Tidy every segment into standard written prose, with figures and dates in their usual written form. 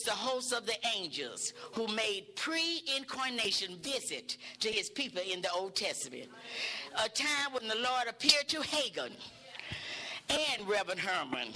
the host of the angels who made pre-incarnation visit to his people in the Old Testament. A time when the Lord appeared to Hagar and Reverend Herman.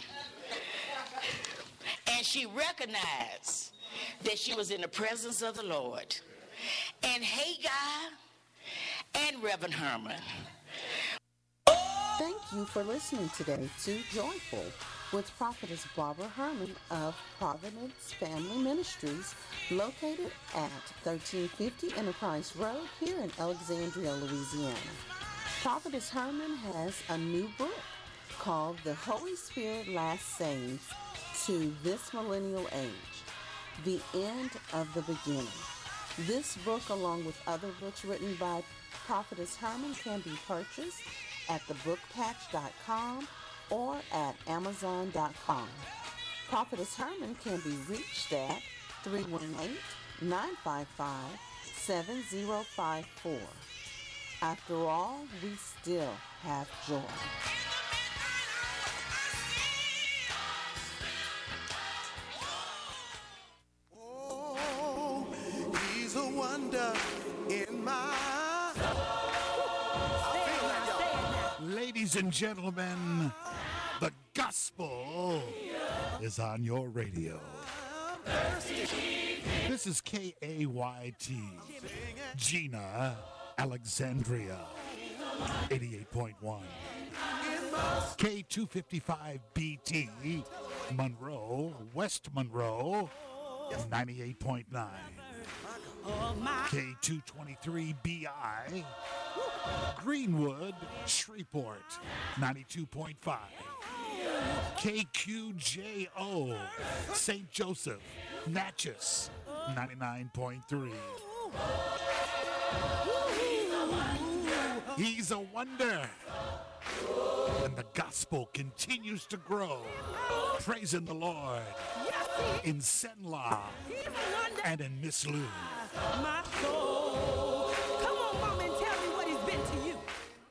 And she recognized that she was in the presence of the Lord. And Hagar and Reverend Herman. Thank you for listening today to Joyful with Prophetess Barbara Herman of Providence Family Ministries, located at 1350 Enterprise Road here in Alexandria, Louisiana. Prophetess Herman has a new book called The Holy Spirit Last Sayings to This Millennial Age, The End of the Beginning. This book, along with other books written by Prophetess Herman, can be purchased at thebookpatch.com or at amazon.com. Prophetess Herman can be reached at 318-955-7054. After all, we still have joy. Oh, he's a wonder in my... Ladies and gentlemen, the gospel is on your radio. This is KAYT, Gina, Alexandria, 88.1. K255BT, Monroe, West Monroe, 98.9. K223BI, Greenwood, Shreveport, 92.5. KQJO, St. Joseph, Natchez, 99.3. He's a wonder. And the gospel continues to grow. Praising the Lord in Senla and in Miss Lou. My soul. Come on, Mom, and tell me what he's been to you.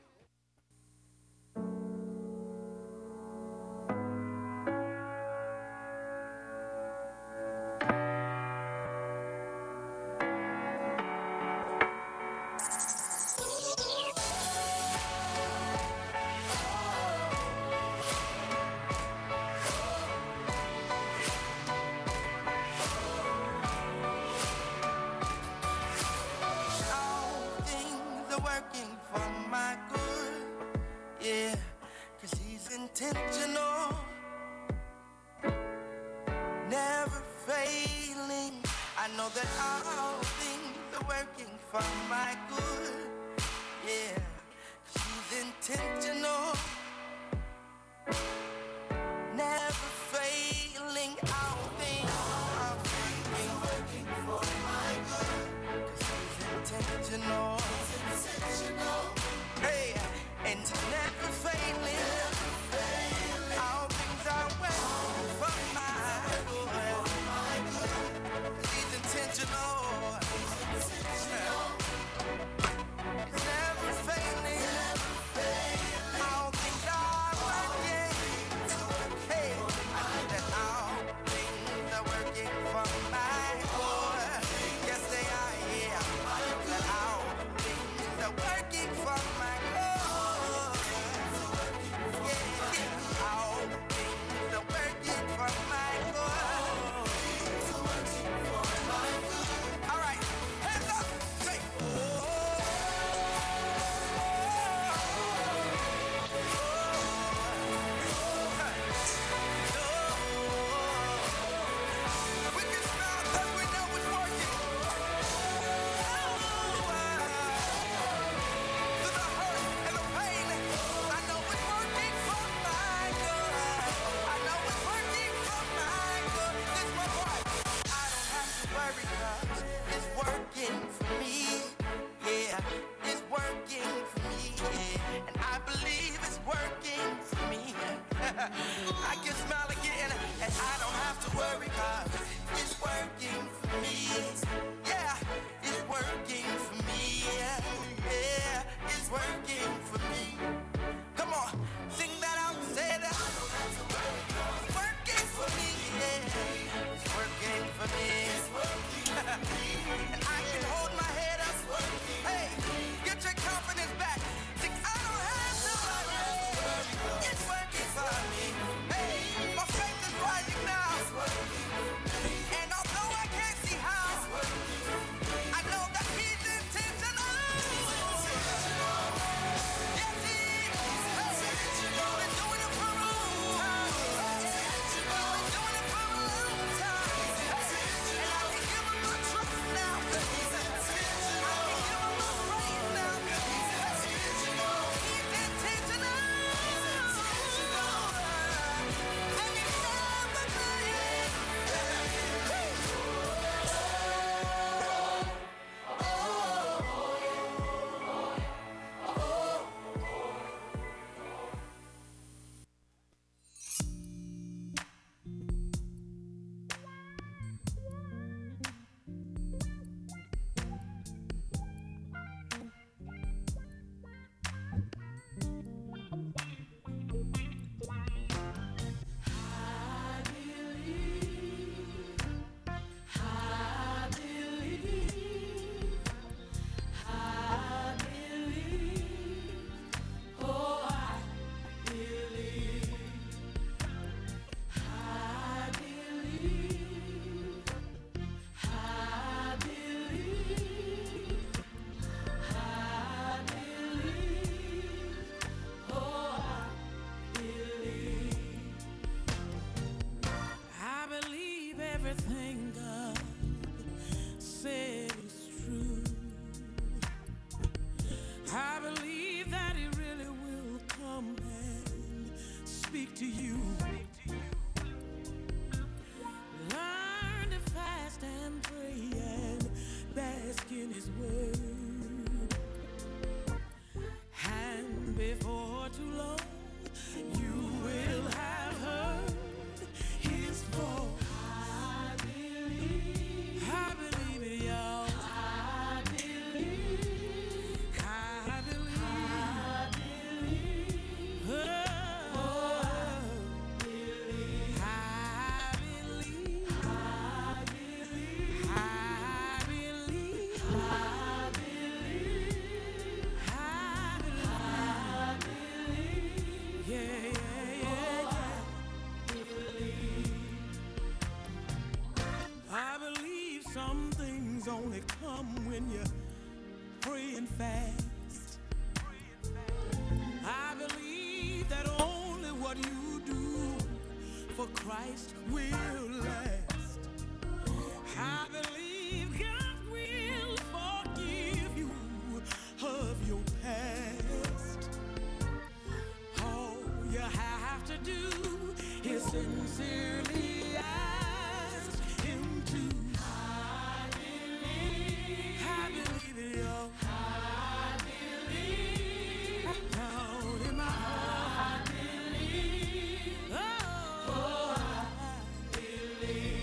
Intentional, never failing. I know that all things are working for my good. Yeah, she's intentional, never failing. All things are working for my good. 'Cause she's intentional, hey, and never failing. All things are working for my good. He's intentional. It's never failing. All things are working. Hey, I know that all things are working for my good. Yes, they are, yeah. That all things are working for my good. me. And I can hold my head up. Hey, get your confidence back. See, I don't have to worry. It's working for me. Hey, my faith is rising now. And although I can't see how, I know that he's intentional. Yes, he is. Hey, been doing it for a long time. Been doing it for a long time. And I can give him my trust now. I can give him my praise now. He's intentional. And he's never playing. I believe everything God said is true. I believe that He really will come and speak to you. Learn to fast and pray and bask in His word. And before too long, you will have heard His voice. I believe it, y'all. I believe. I believe. Oh, I believe. I believe. I believe. I believe. I believe. Yeah, yeah, yeah, yeah. I believe some things only come when you pray and fast. I believe that only what you do for Christ will last. I believe God will forgive you of your past. All you have to do is sincerely ask Him to. I believe it, y'all. I believe. Down in my heart. I believe. Oh, I believe.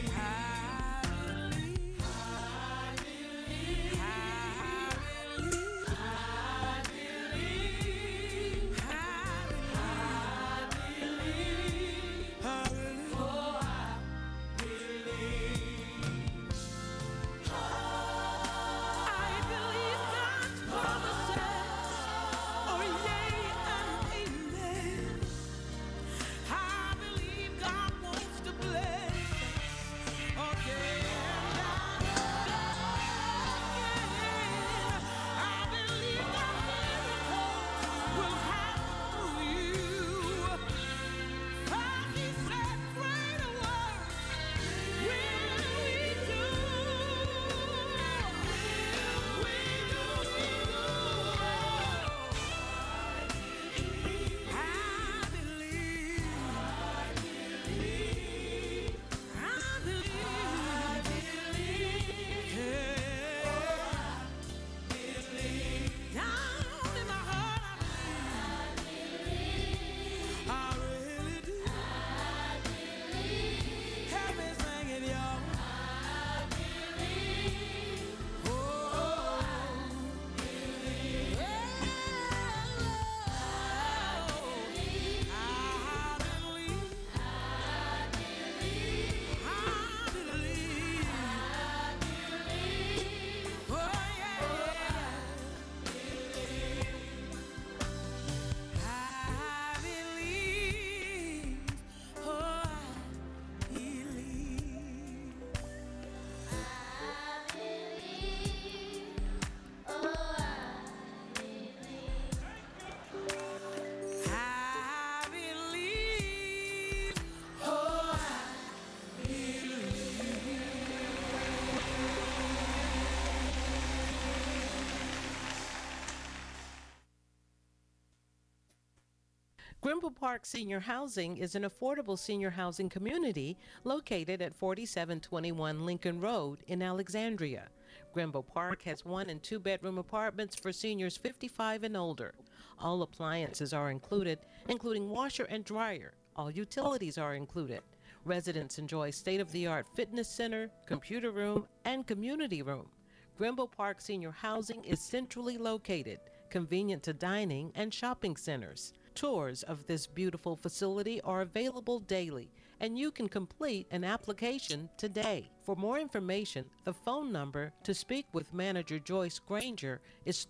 Grimble Park Senior Housing is an affordable senior housing community located at 4721 Lincoln Road in Alexandria. Grimble Park has 1 and 2 bedroom apartments for seniors 55 and older. All appliances are included, including washer and dryer. All utilities are included. Residents enjoy state-of-the-art fitness center, computer room, and community room. Grimble Park Senior Housing is centrally located, convenient to dining and shopping centers. Tours of this beautiful facility are available daily, and you can complete an application today. For more information, the phone number to speak with Manager Joyce Granger is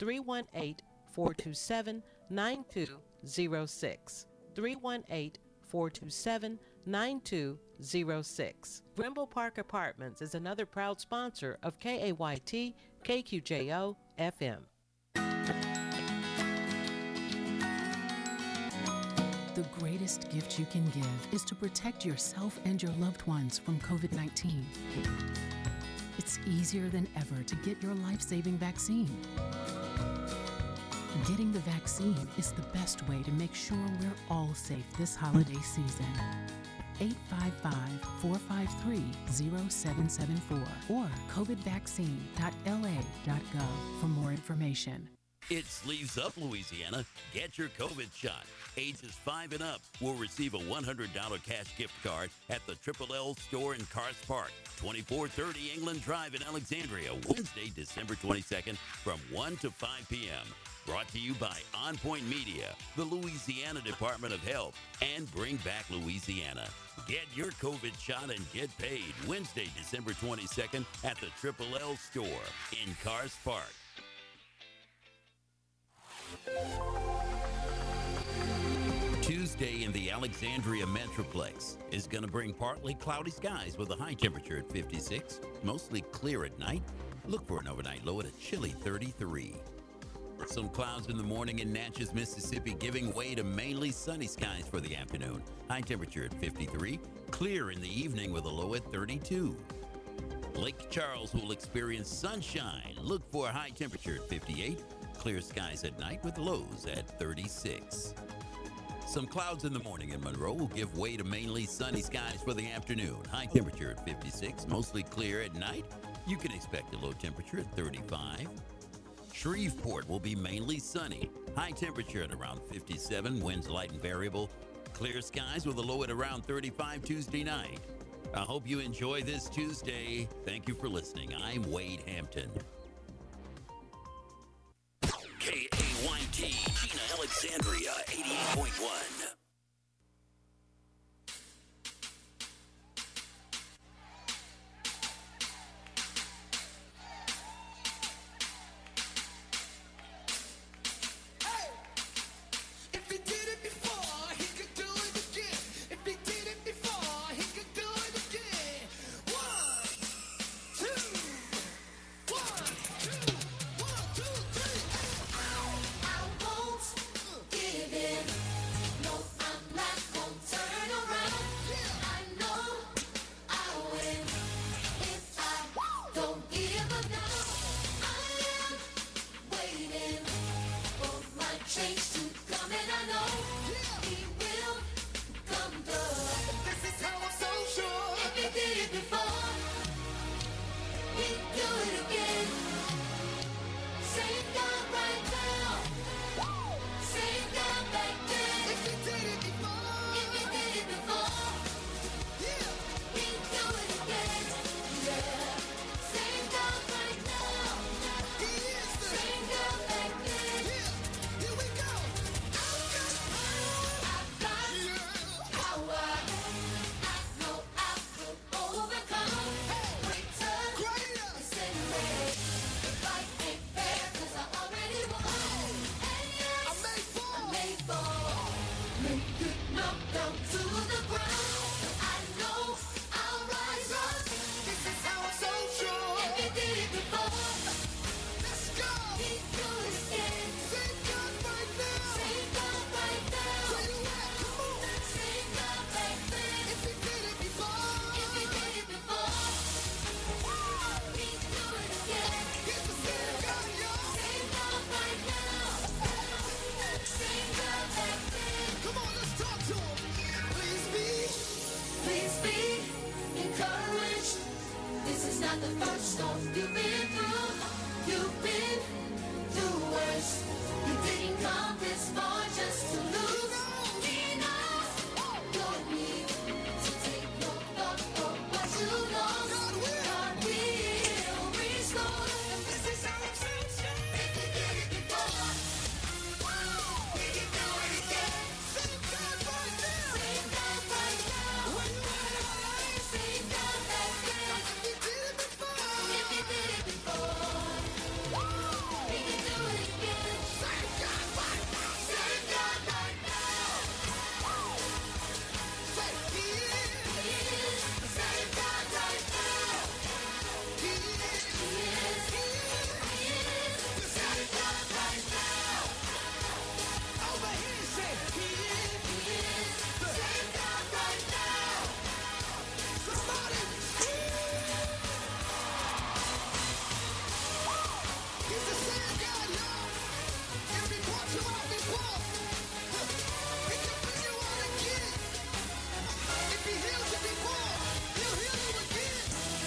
318-427-9206. 318-427-9206. Grimble Park Apartments is another proud sponsor of KAYT KQJO FM. The greatest gift you can give is to protect yourself and your loved ones from COVID-19. It's easier than ever to get your life-saving vaccine. Getting the vaccine is the best way to make sure we're all safe this holiday season. 855-453-0774 or covidvaccine.la.gov for more information. It's Sleeves Up, Louisiana. Get your COVID shot. Ages 5 and up will receive a $100 cash gift card at the Triple L store in Cars Park, 2430 England Drive in Alexandria, Wednesday, December 22nd from 1 to 5 p.m. Brought to you by On Point Media, the Louisiana Department of Health, and Bring Back Louisiana. Get your COVID shot and get paid Wednesday, December 22nd at the Triple L store in Cars Park. Tuesday in the Alexandria Metroplex is going to bring partly cloudy skies with a high temperature at 56, mostly clear at night. Look for an overnight low at a chilly 33. Some clouds in the morning in Natchez, Mississippi, giving way to mainly sunny skies for the afternoon. High temperature at 53, clear in the evening with a low at 32. Lake Charles will experience sunshine. Look for a high temperature at 58, clear skies at night with lows at 36. Some clouds in the morning in Monroe will give way to mainly sunny skies for the afternoon. High temperature at 56, mostly clear at night. You can expect a low temperature at 35. Shreveport will be mainly sunny. High temperature at around 57, winds light and variable. Clear skies with a low at around 35 Tuesday night. I hope you enjoy this Tuesday. Thank you for listening. I'm Wade Hampton. KAYT, Gina Alexandria, 88.1. I won't give in. No, the first storm you've been through. You've been through worse. You didn't come this far just to lose. Enough. You need to take your thought for what you lost. God will restore. This is how it feels. If you did it before, we can do it again. Same God right now. Same God right now. When you had it all, same God back then. If you did it before, we can do it again. Same God right now. Same God right now. Say He is. Same God right now. He is. The same God right now. Over here, say He is. The same God right now. Somebody. He's the same God, y'all. If He brought you out before, He can bring you out again. If He healed you before, He'll heal you again.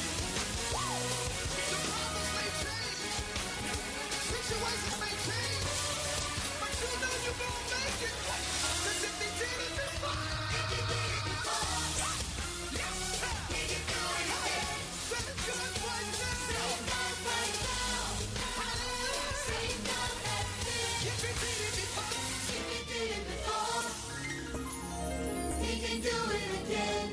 The problems may change, situations may change, but you know you're gonna make it. 'Cause if He did it before, yes, sir. He can do it again. Same God right now. Same God right now. Hallelujah. Same God back then. If He did it before, He can do it again.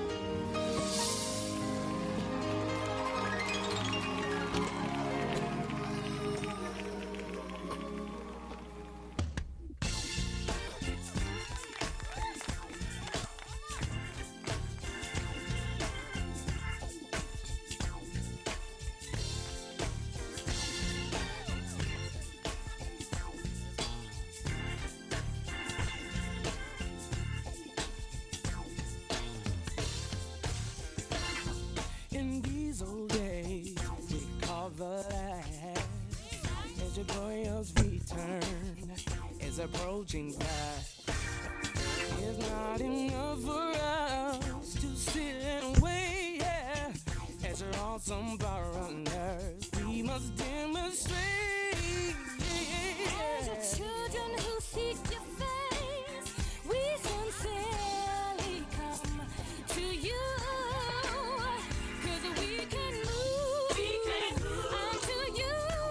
In these old days, we call the last. As your glorious return is approaching fast. It's not enough for us to sit and wait. Yeah. As your awesome power on earth, we must demonstrate. As your children who seek your face, we sincerely come to you. 'Cause we can move unto you.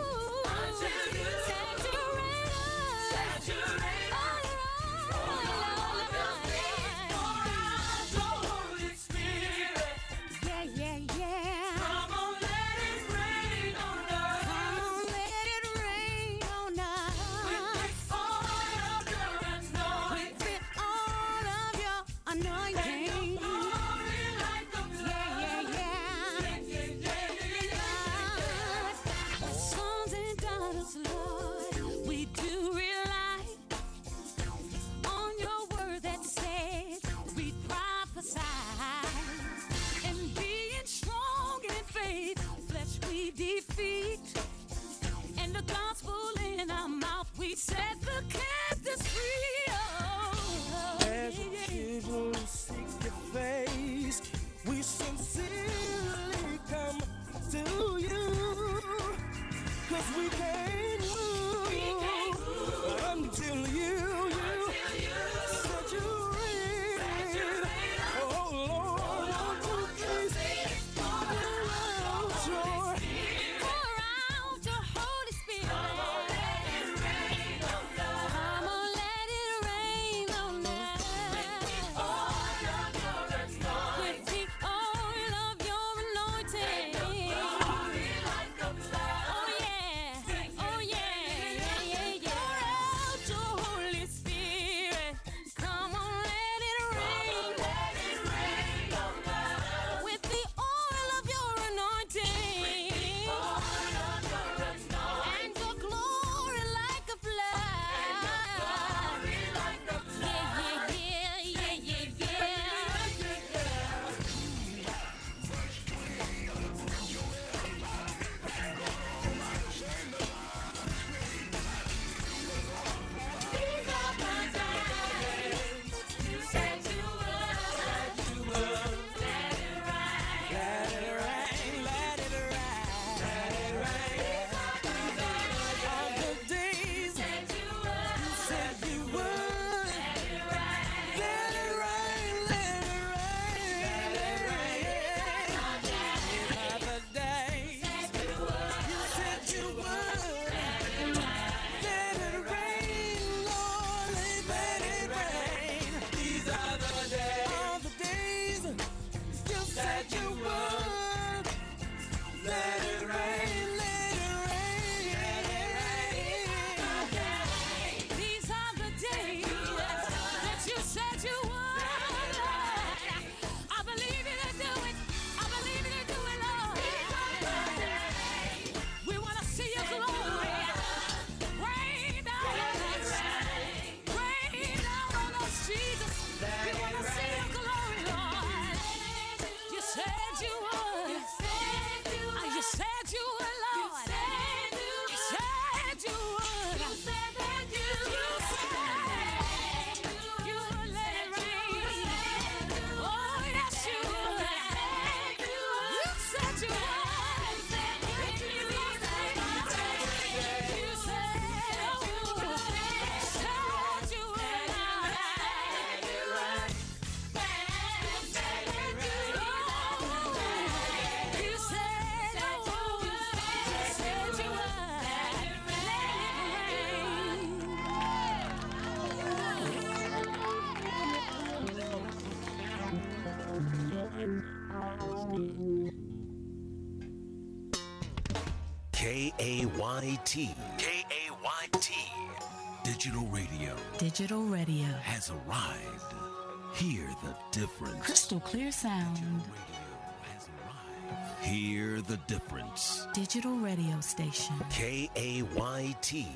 Saturate us. All around. Holy Spirit, Yeah, yeah, yeah. come on, let it rain on us. Come on, let it rain on us. With all of your anointing. Sons and daughters, Lord, we do rely on your word that says we prophesy. And being strong in faith, flesh we defeat. And the gospel in our mouth, we set the captives free. Oh, As your children seek your face, we sincerely come to you. 'Cause we can't move until you saturate. Oh Lord, won't you please pour out your Holy Spirit. Come on, let it rain on us. Come on, let it rain on us. With the oil of your anointing. Oh yeah, oh yeah, yeah, yeah, yeah. Pour out your Holy K-A-Y-T. K-A-Y-T. Digital radio Digital radio. has arrived. Hear the difference. Crystal clear sound. Has arrived. Hear the difference. Digital radio station. K-A-Y-T.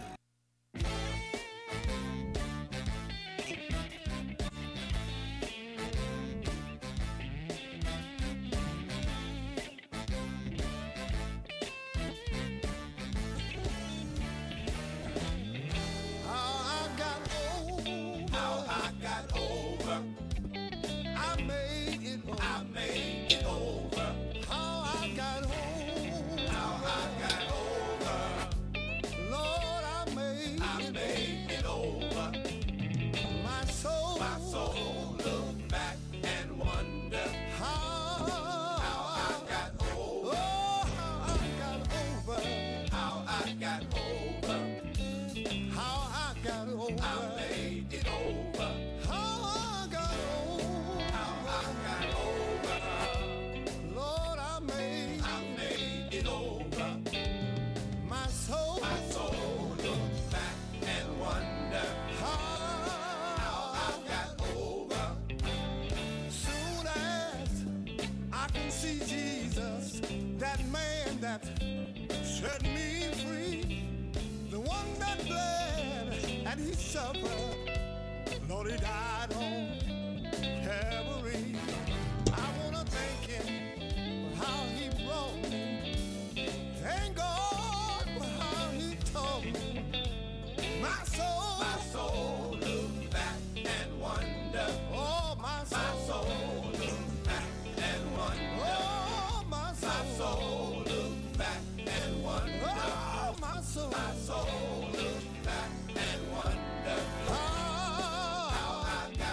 Set me free, the one that bled and he suffered. Lord, he died on Calvary. I wanna thank him for how he brought me. Thank God for how he taught me. My soul looked back and wondered. Oh, my soul looked back and wondered. Oh, my soul looked back and wondered. Oh, my soul looked back and wondered. How I got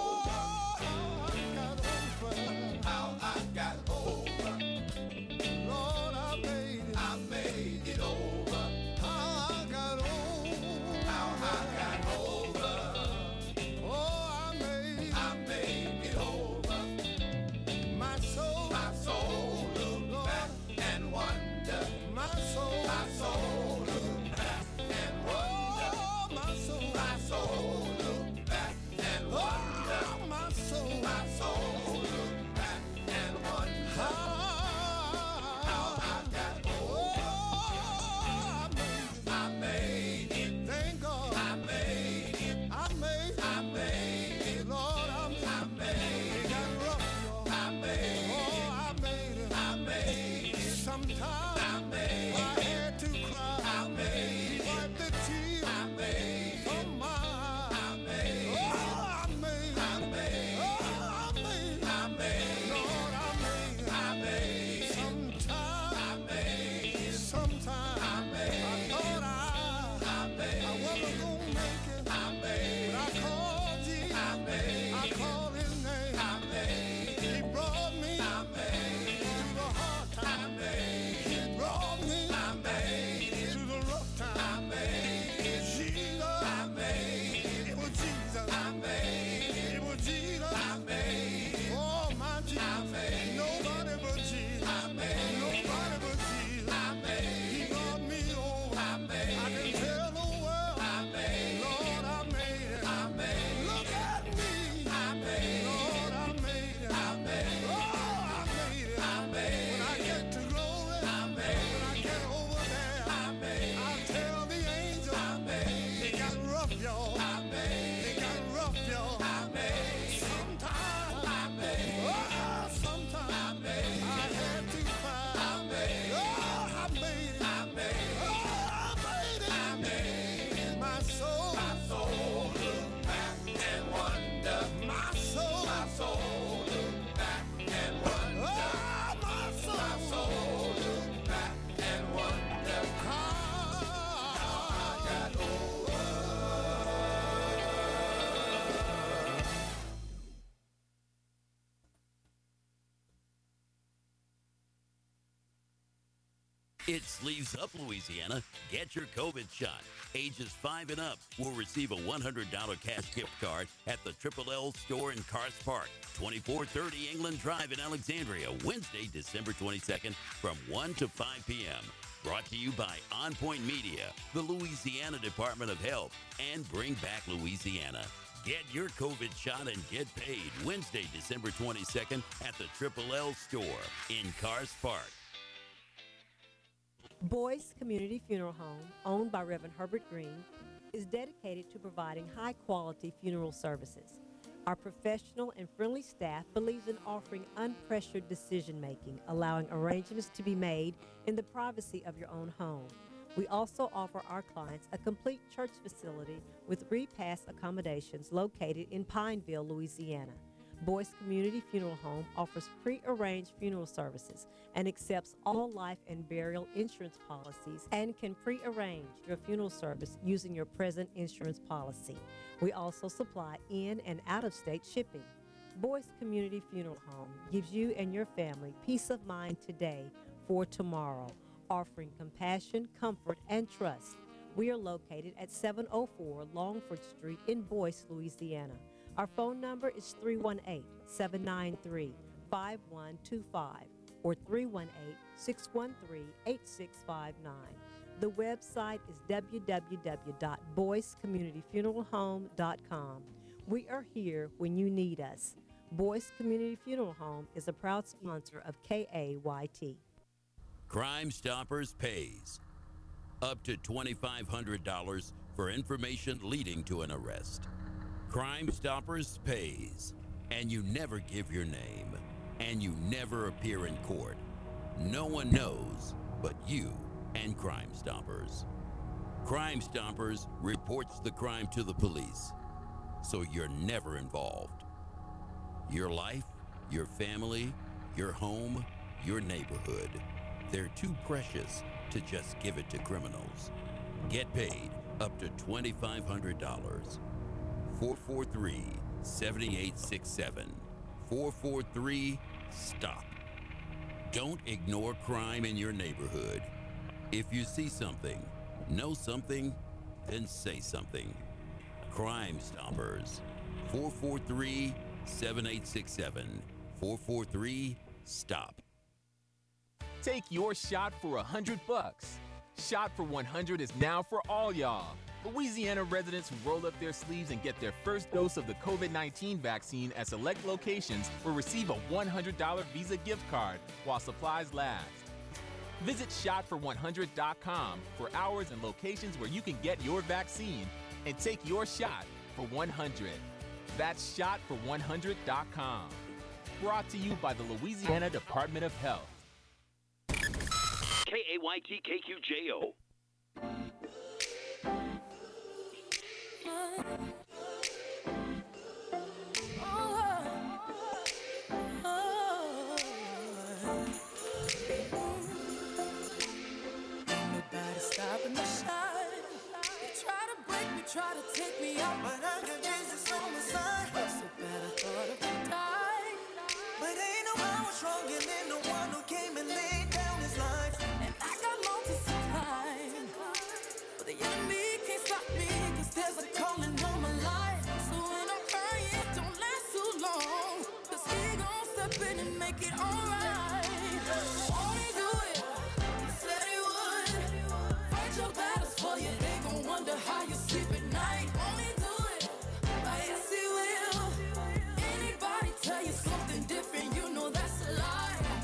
over. How I got over. Lord, I made it over. How I got over. How I got over. Oh, I made it over. My soul looked back and wondered. My soul looked back and wondered. Oh, my soul looked back and wondered. Oh, my soul looked back and wondered. How I got over. I made it. Thank God. I made it. I made it. Lord, I made it. Got rough, y'all. I made it. Oh, I made it. Sometimes I had to cry. I made it. Wipe the tears. I made it. From my eyes. I made it. Oh, I made it. Oh, I made it. Lord, I made it. Sometimes I made it. Sometimes I thought I wasn't gonna make it. But I called Jesus. I called his name. He brought me through the hard time. He brought me through the rough time. Jesus. It was Jesus. It was Jesus. Oh, my Jesus. Nobody but Jesus. Nobody but Jesus. He brought me over. I can tell the world. Lord, I made it. Look at me. Lord, I made it. Oh, I made it. When I get to glory, when I get over there, I'll tell the angels, they got rough, y'all. They got rough, y'all. Sometimes, sometimes I had to cry. Oh, I made it. Oh, I made it. My soul looked back and wondered. My soul looked back and wondered. Oh, my soul looked back and wondered. How I got over. It's Sleeves Up, Louisiana. Get your COVID shot. Ages 5 and up will receive a $100 cash gift card at the Triple L store in Cars Park, 2430 England Drive in Alexandria, Wednesday, December 22nd from 1 to 5 p.m. Brought to you by On Point Media, the Louisiana Department of Health, and Bring Back Louisiana. Get your COVID shot and get paid Wednesday, December 22nd at the Triple L store in Cars Park. Boyce Community Funeral Home, owned by Reverend Herbert Green, is dedicated to providing high-quality funeral services. Our professional and friendly staff believes in offering unpressured decision-making, allowing arrangements to be made in the privacy of your own home. We also offer our clients a complete church facility with repast accommodations located in Pineville, Louisiana. Boyce Community Funeral Home offers pre-arranged funeral services and accepts all life and burial insurance policies and can pre-arrange your funeral service using your present insurance policy. We also supply in and out-of-state shipping. Boyce Community Funeral Home gives you and your family peace of mind today for tomorrow, offering compassion, comfort, and trust. We are located at 704 Longford Street in Boyce, Louisiana. Our phone number is 318-793-5125 or 318-613-8659. The website is www.boycecommunityfuneralhome.com. We are here when you need us. Boyce Community Funeral Home is a proud sponsor of KAYT. Crime Stoppers pays up to $2,500 for information leading to an arrest. Crime Stoppers pays, and you never give your name, and you never appear in court. No one knows but you and Crime Stoppers. Crime Stoppers reports the crime to the police, so you're never involved. Your life, your family, your home, your neighborhood, they're too precious to just give it to criminals. Get paid up to $2,500. 443-7867. 443-STOP. Don't ignore crime in your neighborhood. If you see something, know something, then say something. Crime Stoppers. 443-7867. 443-STOP. Take your shot for $100. Shot for 100 is now for all y'all. Louisiana residents who roll up their sleeves and get their first dose of the COVID-19 vaccine at select locations will receive a $100 Visa gift card while supplies last. Visit shotfor100.com for hours and locations where you can get your vaccine and take your shot for 100. That's shotfor100.com. Brought to you by the Louisiana Department of Health. KAYT-KQJO. Stopping the shine. They try to break me, try to take me out, but I got Jesus on my side. So bad I thought I could die, but ain't no power stronger than the one who came and laid down his life. And I got multi time, but the enemy can't stop me, 'cause there's a calling on my life. So when I'm crying, don't last too long, 'cause he gon' step in and make it alright. Won't he do it? He said he would. Fight your battles for you, they gon' wonder how you sleep at night. Won't he do it? Why, yes he will. Anybody tell you something different, you know that's a lie.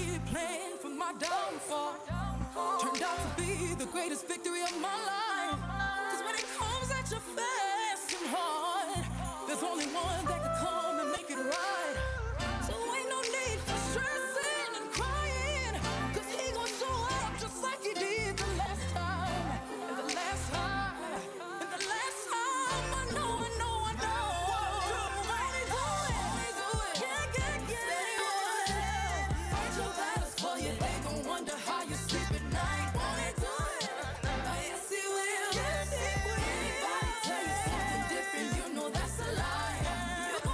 he planned for my downfall turned out to be the greatest victory of my life. Cause when it comes at you fast and hard, there's only one that can come and make it right. So ain't no need for stressing and crying, cause he gon' show up just like he did the last time. And the last time, and the last time, I know. Won't he do it? Yeah. Fight your battles for you, they gon' wonder how you sleep at night. Won't he do it? Yes, he will. Anybody tell you something different, you know that's a lie.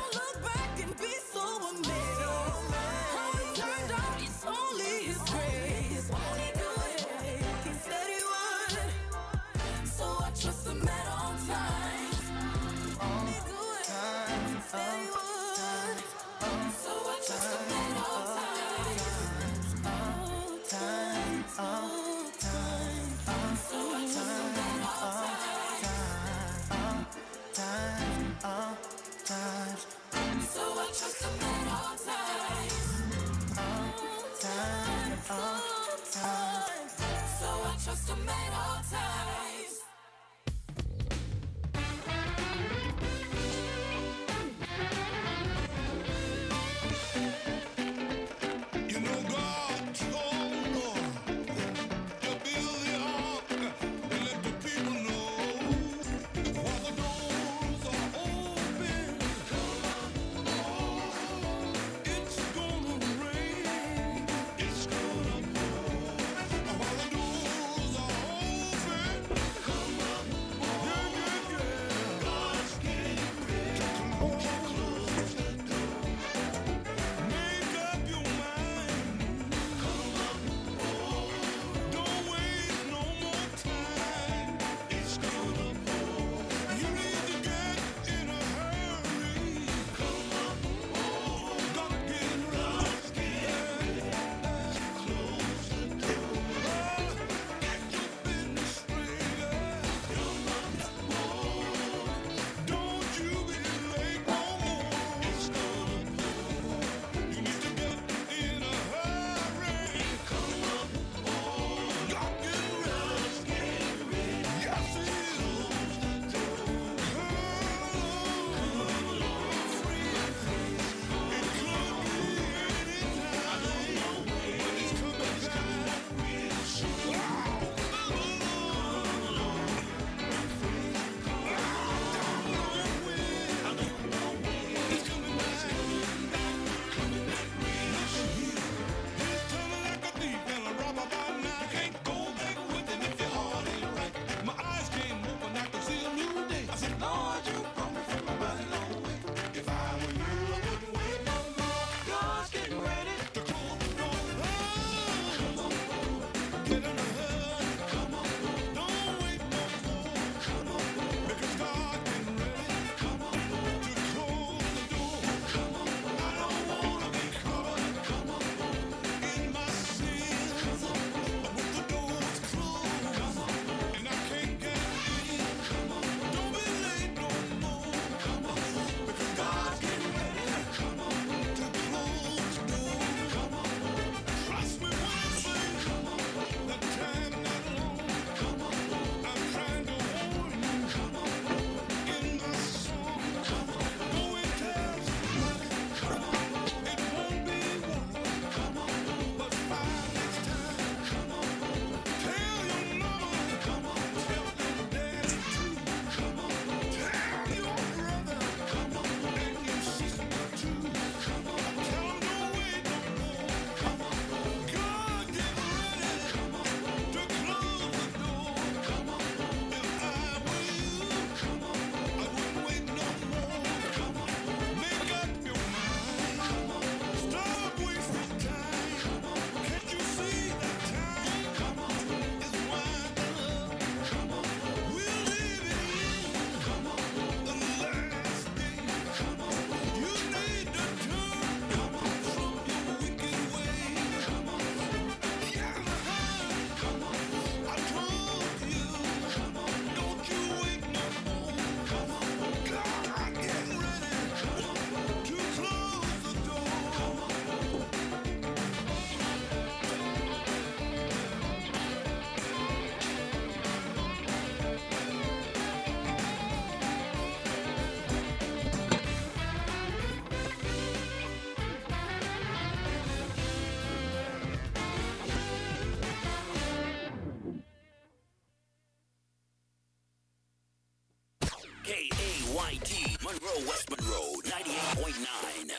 KAYT, Monroe, West Monroe, 98.9.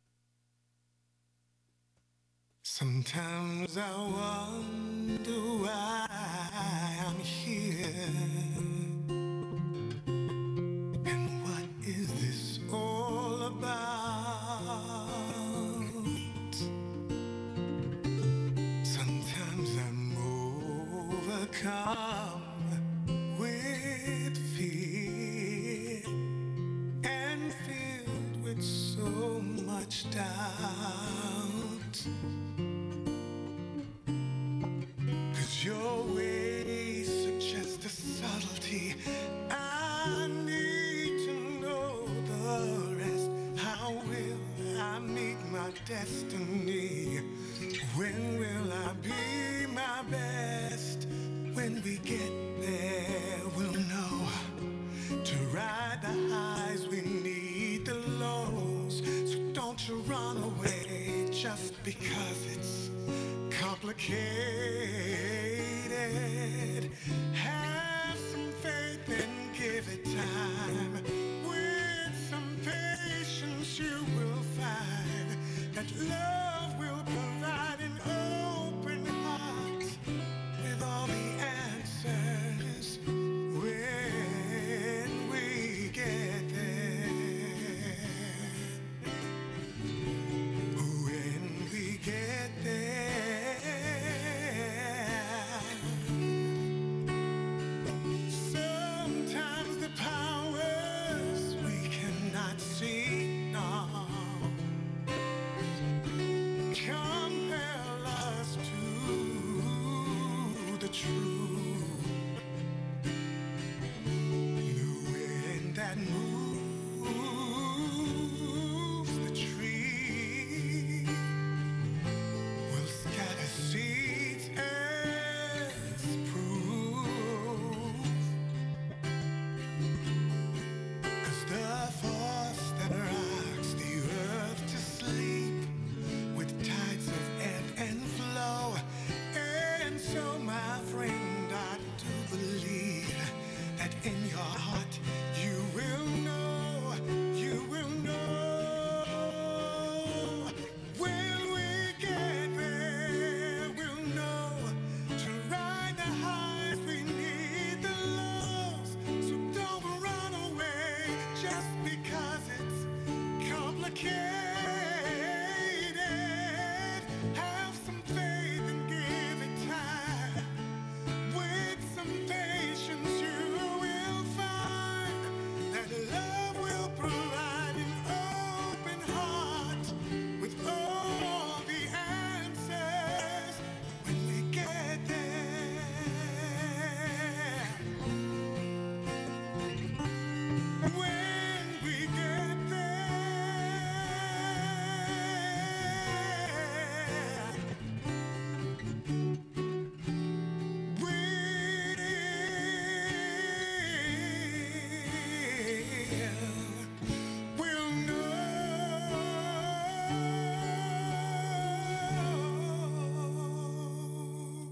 Sometimes I wonder why I'm here. And what is this all about? Sometimes I'm overcome with fear and filled with so much doubt. 'Cause your ways suggest a subtlety. I need to know the rest. How will I meet my destiny? When will I be my best? When we get there, we'll know. To ride the highs, we need the lows. So don't you run away just because it's complicated. Have some faith and give it time. With some patience, you will find that love will provide an open heart with all the answers when we get there. When we get there. Sometimes the powers we cannot see now compel us to the truth. The wind that moves the tree will scatter seeds as proof. 'Cause the force that rocks the earth to sleep with tides of ebb and flow. And so, my friend, I do believe that in your heart you will know, you will know. When we get there, we'll know. To ride the highs, we need the lows. So don't run away just because it's complicated. Have some faith and give it time. With some patience, you will find that love will provide an open heart with all the answers when we get there. When we get we'll know.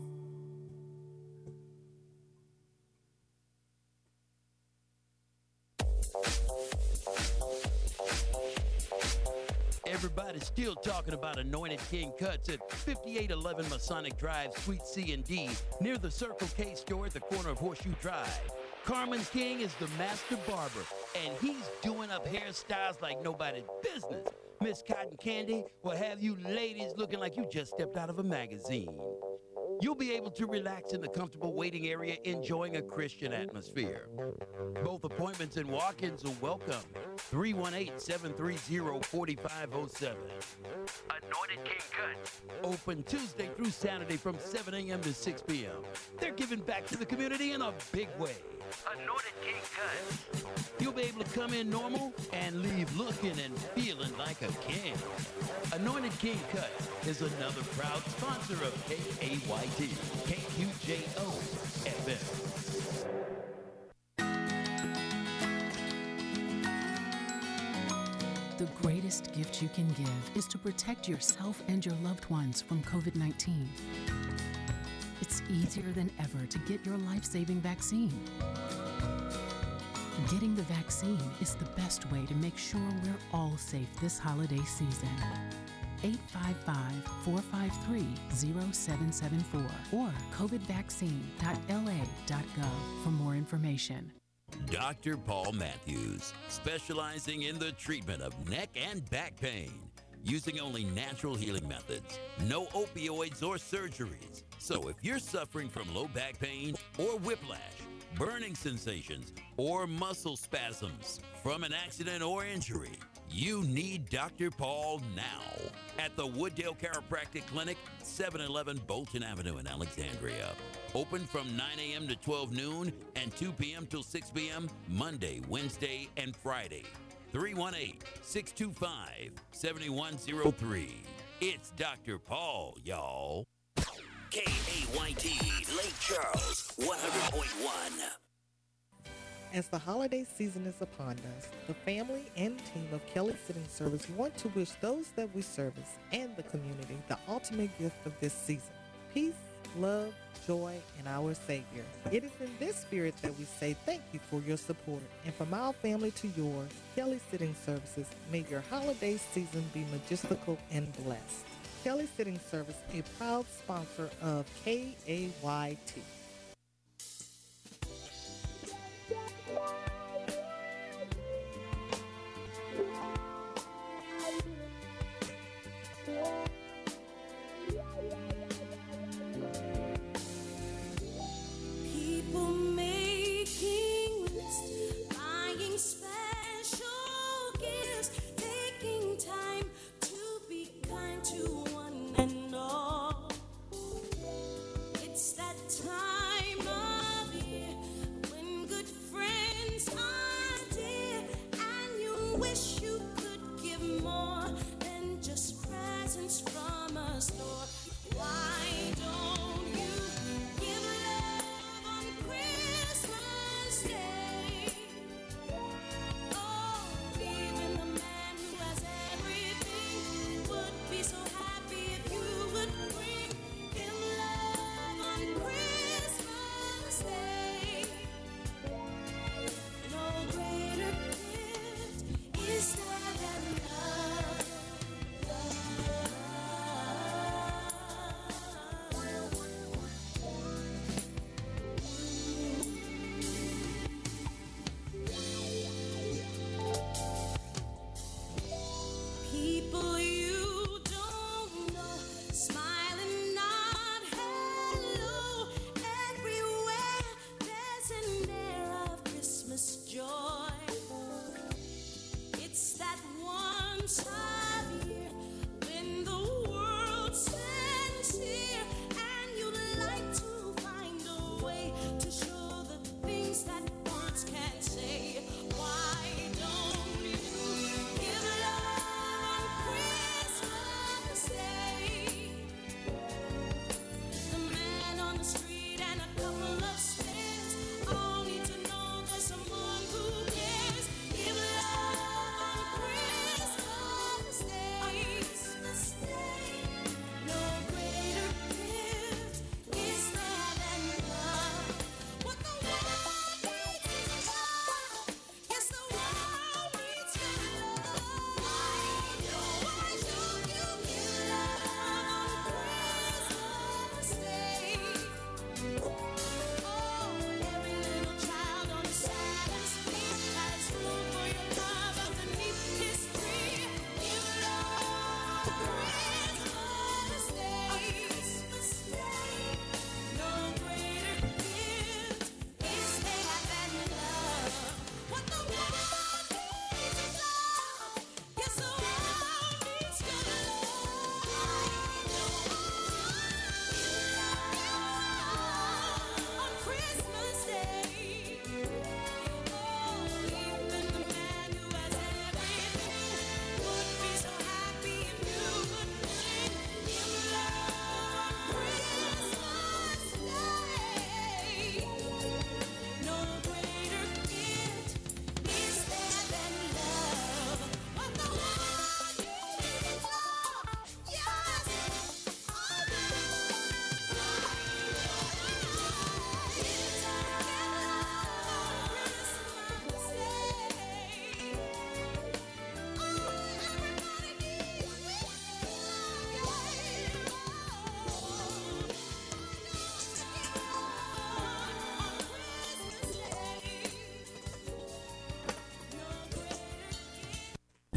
Everybody's still talking about Anointed King Cuts at 5811 Masonic Drive, Suite C and D, near the Circle K store at the corner of Horseshoe Drive. Carmen King is the master barber, and he's doing up hairstyles like nobody's business. Miss Cotton Candy will have you ladies looking like you just stepped out of a magazine. You'll be able to relax in the comfortable waiting area, enjoying a Christian atmosphere. Both appointments and walk-ins are welcome. 318-730-4507. Anointed King Cuts. Open Tuesday through Saturday from 7 a.m. to 6 p.m. They're giving back to the community in a big way. Anointed King Cuts. You'll be able to come in normal and leave looking and feeling like a king. Anointed King Cuts is another proud sponsor of KAYT, KQJO FM. The greatest gift you can give is to protect yourself and your loved ones from COVID-19. It's easier than ever to get your life-saving vaccine. Getting the vaccine is the best way to make sure we're all safe this holiday season. 855-453-0774 or covidvaccine.la.gov for more information. Dr. Paul Matthews, specializing in the treatment of neck and back pain, using only natural healing methods, no opioids or surgeries. So if you're suffering from low back pain or whiplash, burning sensations, or muscle spasms from an accident or injury, you need Dr. Paul now at the Wooddale Chiropractic Clinic, 711 Bolton Avenue in Alexandria. Open from 9 a.m. to 12 noon and 2 p.m. till 6 p.m. Monday, Wednesday, and Friday. 318-625-7103. It's Dr. Paul, y'all. KAYT, Lake Charles, 100.1. As the holiday season is upon us, the family and team of Kelly Sitting Service want to wish those that we service and the community the ultimate gift of this season: peace, love, joy, and our Savior. It is in this spirit that we say thank you for your support. And from our family to yours, Kelly Sitting Services, may your holiday season be majestical and blessed. Kelly Sitting Service, a proud sponsor of KAYT. People making lists, buying special gifts, taking time to be kind to one and all. It's that time.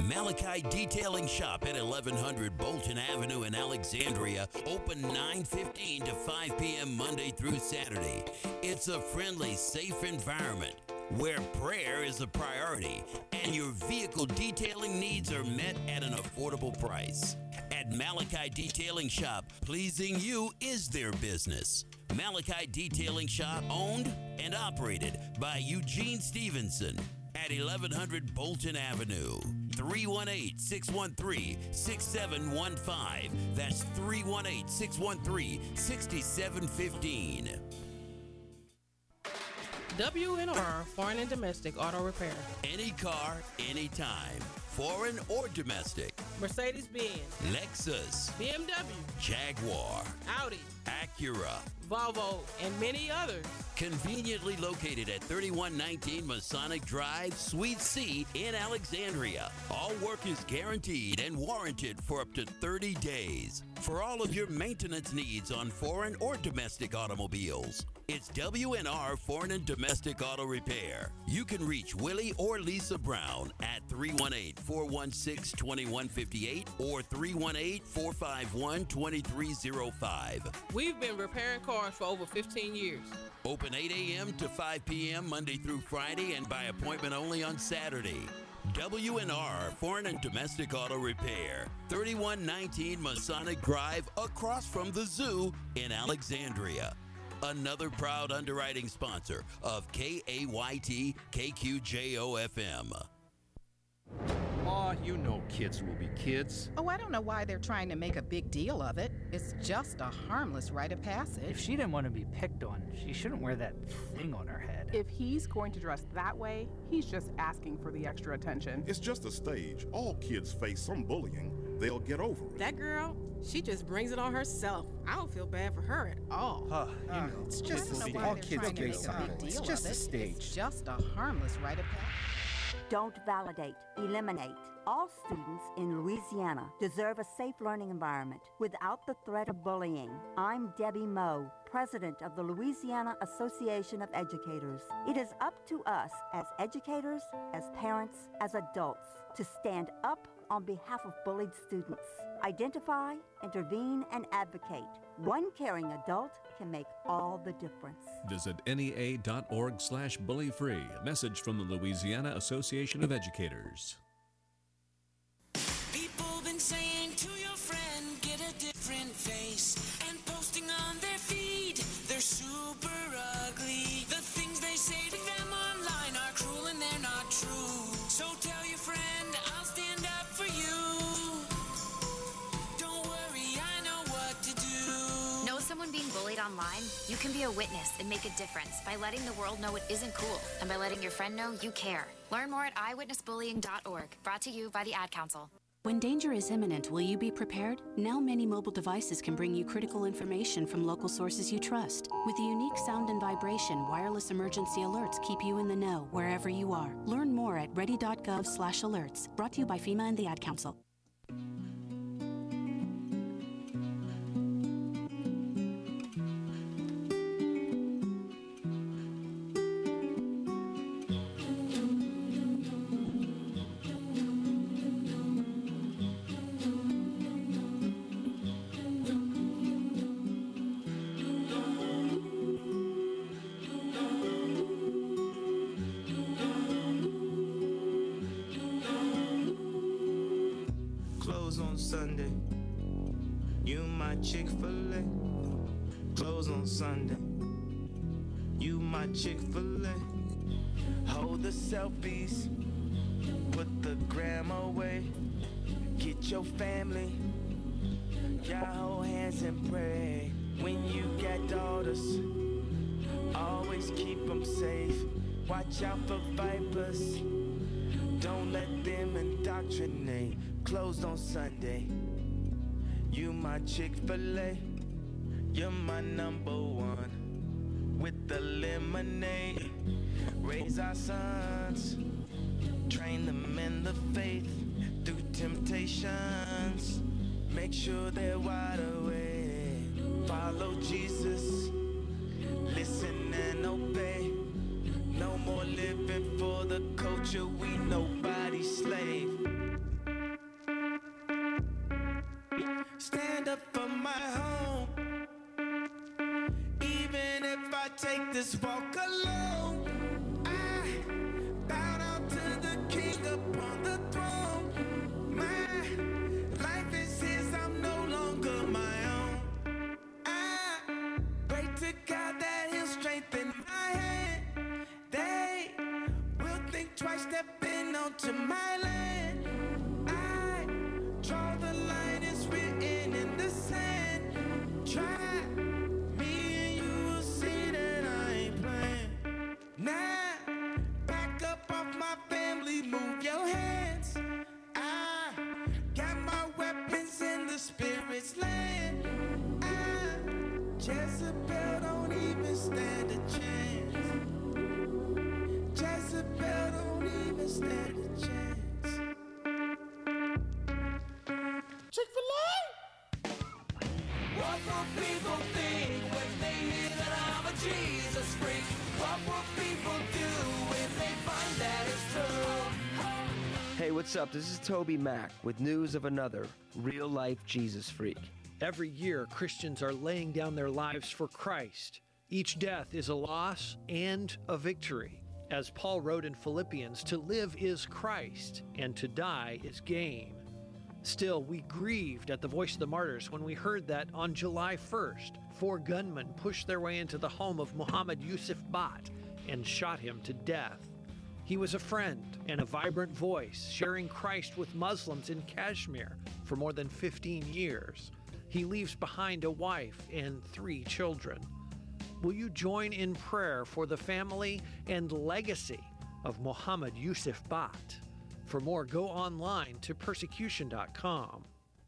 Malachi Detailing Shop at 1100 Bolton Avenue in Alexandria, open 9:15 to 5 p.m. Monday through Saturday. It's a friendly, safe environment where prayer is a priority and your vehicle detailing needs are met at an affordable price. At Malachi Detailing Shop, pleasing you is their business. Malachi Detailing Shop, owned and operated by Eugene Stevenson at 1100 Bolton Avenue. 318-613-6715. That's 318-613-6715. WNR Foreign and Domestic Auto Repair. Any car, anytime. Foreign or domestic. Mercedes-Benz, Lexus, BMW, Jaguar, Audi, Acura, Volvo, and many others. Conveniently located at 3119 Masonic Drive, Suite C in Alexandria. All work is guaranteed and warranted for up to 30 days. For all of your maintenance needs on foreign or domestic automobiles, it's WNR Foreign and Domestic Auto Repair. You can reach Willie or Lisa Brown at 318-416-2158 or 318-451-2305. We've been repairing cars for over 15 years. Open 8 a.m. to 5 p.m. Monday through Friday and by appointment only on Saturday. WNR Foreign and Domestic Auto Repair, 3119 Masonic Drive, across from the zoo in Alexandria. Another proud underwriting sponsor of KAYT KQJO FM. Aw, you know kids will be kids. Oh, I don't know why they're trying to make a big deal of it. It's just a harmless rite of passage. If she didn't want to be picked on, she shouldn't wear that thing on her head. If he's going to dress that way, he's just asking for the extra attention. It's just a stage. All kids face some bullying. They'll get over it. That girl, she just brings it on herself. I don't feel bad for her at all. It's just a stage. All kids face something. It's just a stage. It's just a harmless rite of passage. Don't validate, eliminate. All students in Louisiana deserve a safe learning environment without the threat of bullying. I'm Debbie Moe, president of the Louisiana Association of Educators. It is up to us as educators, as parents, as adults to stand up on behalf of bullied students. Identify, intervene, and advocate. One caring adult can make all the difference. Visit NEA.org/bullyfree. A message from the Louisiana Association of Educators. People been saying to your friend, get a different face, and posting on their feed, they're super ugly. The things they say to them online are cruel and they're not true. So tell your friend, I'll stand up for you. Don't worry, I know what to do. Know someone being bullied online? You can be a witness and make a difference by letting the world know it isn't cool and by letting your friend know you care. Learn more at eyewitnessbullying.org. Brought to you by the Ad Council. When danger is imminent, will you be prepared? Now many mobile devices can bring you critical information from local sources you trust. With the unique sound and vibration, wireless emergency alerts keep you in the know wherever you are. Learn more at ready.gov/alerts. Brought to you by FEMA and the Ad Council. Close on Sunday. You my Chick-fil-A. Close on Sunday. You my Chick-fil-A. Hold the selfies. Put the gram away. Get your family. Y'all hold hands and pray. When you got daughters, always keep them safe. Watch out for vipers. Don't let them indoctrinate. Closed on Sunday. You my Chick-fil-A. You're my number one. With the lemonade. Raise our sons. Train them in the faith. Through temptations. Make sure they're wide awake. Follow Jesus. Listen and obey. No more living for the culture. We nobody's slave. stand up for my home. Even if I take this walk alone, I bow down to the King upon the throne. My life is his, I'm no longer my own. I pray to God that he'll strengthen my hand. They will think twice stepping onto my land. I draw the line, it's written in the sand. Try me and you will see that I ain't playing. Now, back up off my family, move your hands. I got my weapons in the spirit's land. Jezebel don't even stand a chance. Jezebel don't even stand a chance. Chick-fil-A! What will people think when they hear that I'm a Jesus freak? What will people do when they find that it's true? Hey, what's up? This is Toby Mack with news of another real-life Jesus freak. Every year, Christians are laying down their lives for Christ. Each death is a loss and a victory. As Paul wrote in Philippians, to live is Christ, and to die is gain. Still, we grieved at the Voice of the Martyrs when we heard that on July 1st, 4 gunmen pushed their way into the home of Muhammad Yusuf Bhat and shot him to death. He was a friend and a vibrant voice, sharing Christ with Muslims in Kashmir for more than 15 years. He leaves behind a wife and 3 children. Will you join in prayer for the family and legacy of Muhammad Yusuf Bhat? For more, go online to persecution.com.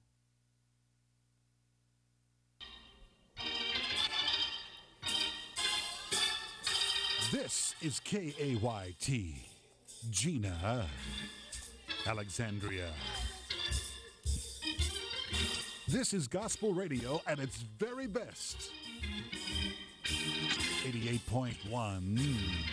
This is KAYT, Gina, Alexandria. This is gospel radio at its very best. 88.1.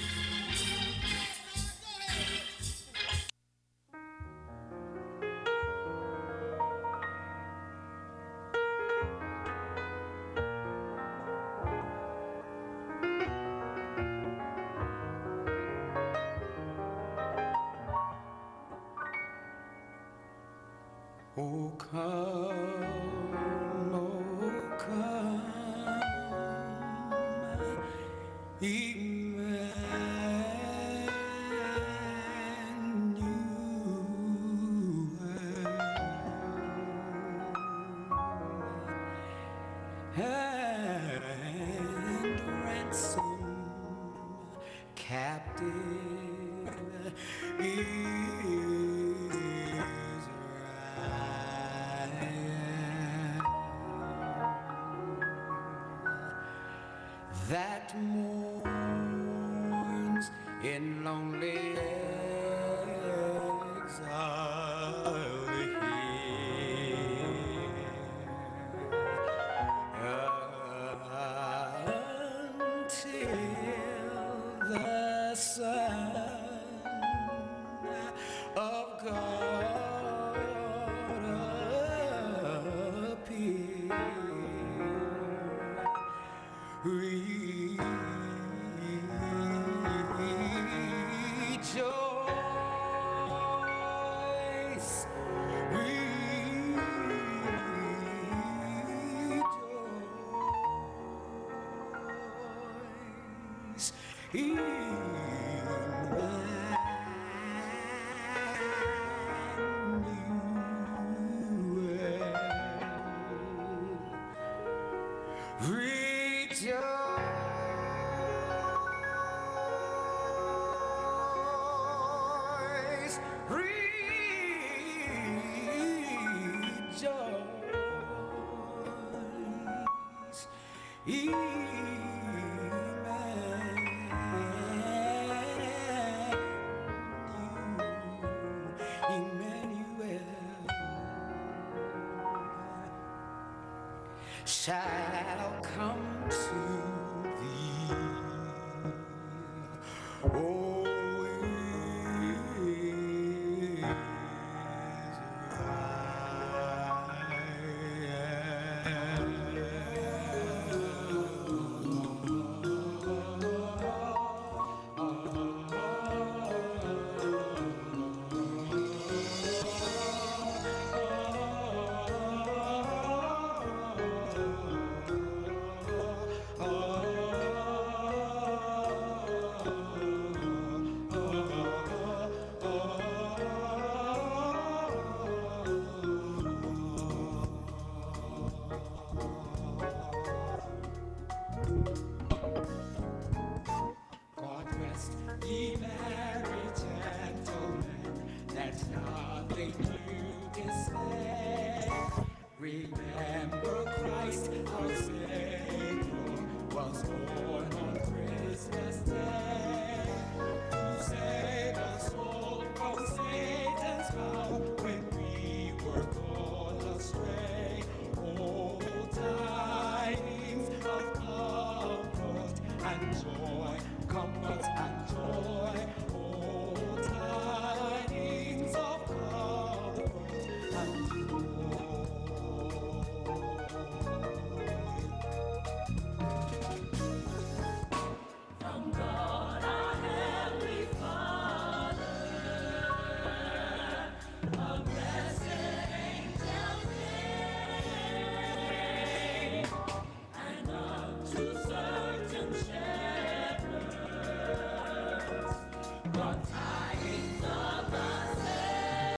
Oh, come, and ransom captive is that mourns in lonely exile until the Son of God appear. Rejoice, rejoice in rejoice, rejoice, Emmanuel shall come to thee. Oh, nothing new is there. Remember Christ, our Savior, was born on Christmas Day.